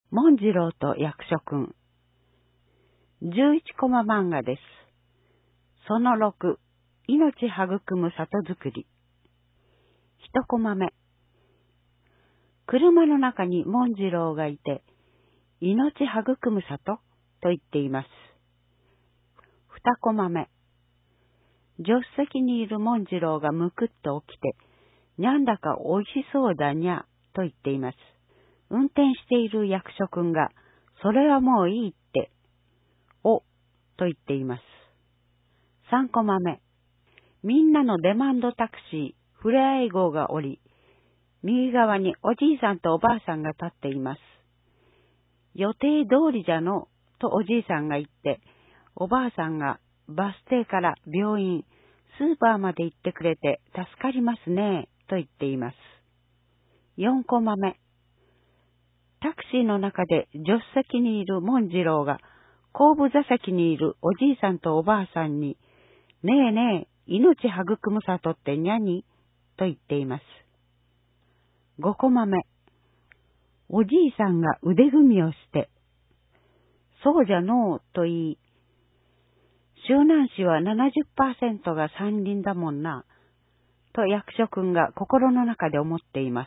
モンジローと役所くん。11コマ漫画です。その6、命育む里づくり。1コマ目。車の中にモンジローがいて、命育む里と言っています。2コマ目。助手席にいるモンジローがむくっと起きて、なんだかおいしそうだにゃと言っています。運転している役所くんが、それはもういいって、お、と言っています。3コマ目。みんなのデマンドタクシー、フレアイ号が降り、右側におじいさんとおばあさんが立っています。予定通りじゃの、とおじいさんが言って、おばあさんがバス停から病院、スーパーまで行ってくれて助かりますね、と言っています。4コマ目。タクシーの中で助手席にいるモンジローが後部座席にいるおじいさんとおばあさんに、ねえねえ、命育む里ってにゃにと言っています。5コマ目。おじいさんが腕組みをして、そうじゃのうと言い、周南市は 70% が山林だもんな、と役所くんが心の中で思っています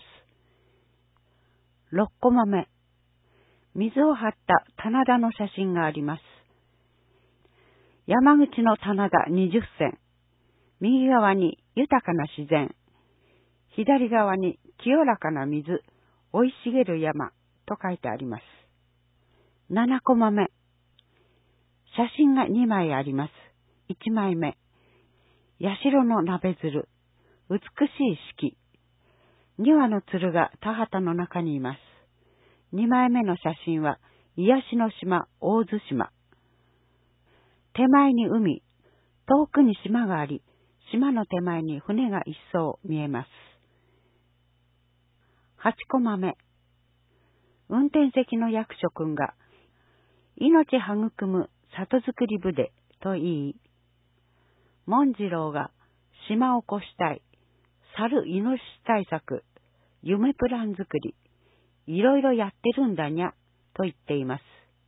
。6コマ目。水を張った棚田の写真があります。山口の棚田20選。右側に豊かな自然。左側に清らかな水、生い茂る山と書いてあります。7コマ目。写真が2枚あります。1枚目。社の鍋鶴。美しい四季。2羽の鶴が田畑の中にいます。2枚目の写真は、癒しの島、大津島。手前に海、遠くに島があり、島の手前に船が一艘見えます。8コマ目。運転席の役所くんが、命育む里づくり部でと言い、モンジローが島を越したい、猿イノシシ対策、夢プラン作り、いろいろやってるんだにゃ、と言っています。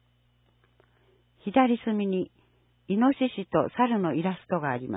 左隅に、イノシシと猿のイラストがあります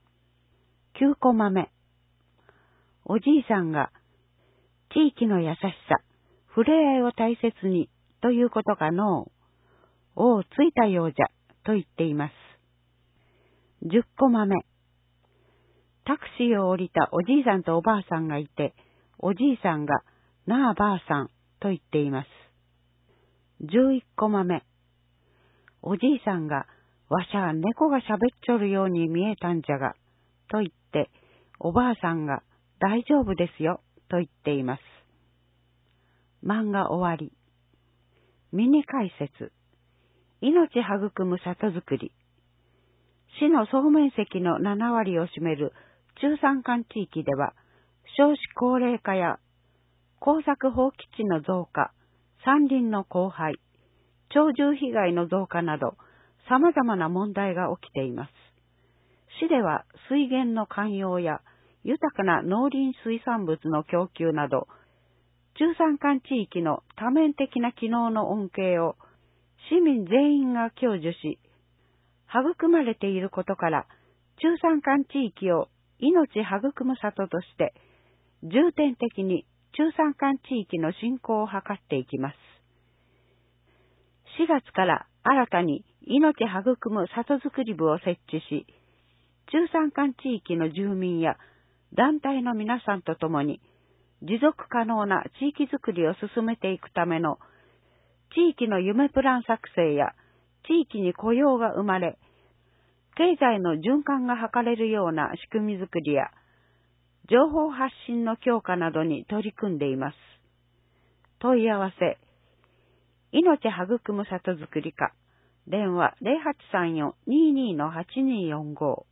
。9コマ目。おじいさんが、地域の優しさ、触れ合いを大切に、ということかのう。おう、ついたようじゃ、と言っています。10コマ目。タクシーを降りたおじいさんとおばあさんがいて、おじいさんが、なあばあさん、と言っています。11コマ目。おじいさんが、わしゃ猫が喋っちょるように見えたんじゃが、と言って、おばあさんが、大丈夫ですよ、と言っています。漫画終わり。ミニ解説。命育む里づくり。市の総面積の7割を占める中山間地域では、少子高齢化や耕作放棄地の増加、山林の荒廃、鳥獣被害の増加など、様々な問題が起きています。市では水源の涵養や豊かな農林水産物の供給など、中山間地域の多面的な機能の恩恵を市民全員が享受し、育まれていることから、中山間地域を命育む里として、重点的に中山間地域の振興を図っていきます。4月から新たに命育む里づくり部を設置し、中山間地域の住民や団体の皆さんと共に、持続可能な地域づくりを進めていくための地域の夢プラン作成や地域に雇用が生まれ、経済の循環が図れるような仕組みづくりや情報発信の強化などに取り組んでいます。問い合わせ、命育む里づくり課、電話 0834-22-8245